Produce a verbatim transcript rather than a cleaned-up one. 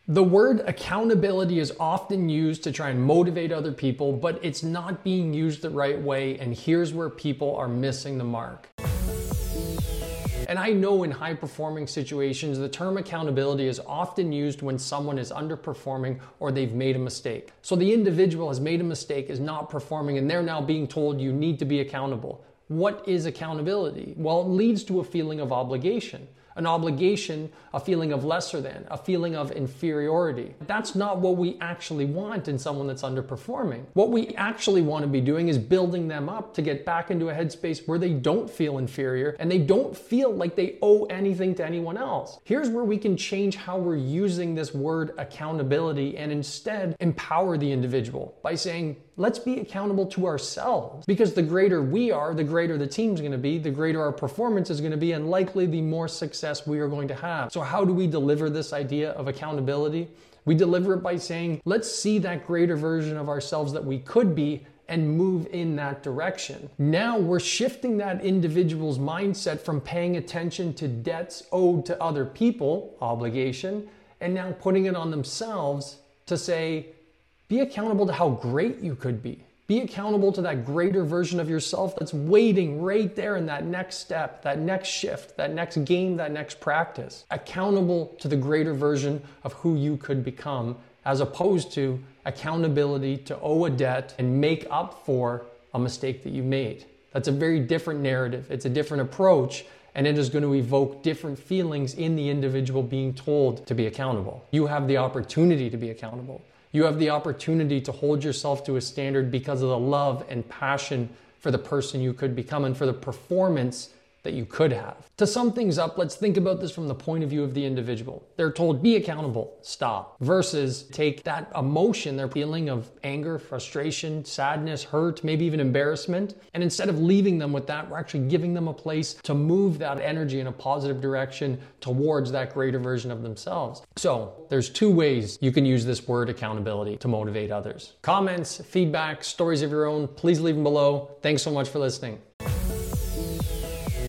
The word accountability is often used to try and motivate other people, but it's not being used the right way, and here's where people are missing the mark. And I know in high-performing situations, the term accountability is often used when someone is underperforming or they've made a mistake. So the individual has made a mistake, is not performing, and they're now being told you need to be accountable. What is accountability? Well, it leads to a feeling of obligation. An obligation, a feeling of lesser than, a feeling of inferiority. That's not what we actually want in someone that's underperforming. What we actually want to be doing is building them up to get back into a headspace where they don't feel inferior and they don't feel like they owe anything to anyone else. Here's where we can change how we're using this word accountability and instead empower the individual by saying, let's be accountable to ourselves, because the greater we are, the greater the team's going to be, the greater our performance is going to be, and likely the more success we are going to have. So how do we deliver this idea of accountability? We deliver it by saying, let's see that greater version of ourselves that we could be and move in that direction. Now we're shifting that individual's mindset from paying attention to debts owed to other people, obligation, and now putting it on themselves to say, be accountable to how great you could be. Be accountable to that greater version of yourself that's waiting right there in that next step, that next shift, that next game, that next practice. Accountable to the greater version of who you could become, as opposed to accountability to owe a debt and make up for a mistake that you made. That's a very different narrative. It's a different approach, and it is going to evoke different feelings in the individual being told to be accountable. You have the opportunity to be accountable. You have the opportunity to hold yourself to a standard because of the love and passion for the person you could become and for the performance that you could have. To sum things up, let's think about this from the point of view of the individual. They're told, be accountable, stop, versus take that emotion, their feeling of anger, frustration, sadness, hurt, maybe even embarrassment, and instead of leaving them with that, we're actually giving them a place to move that energy in a positive direction towards that greater version of themselves. So there's two ways you can use this word accountability to motivate others. Comments, feedback, stories of your own, please leave them below. Thanks so much for listening.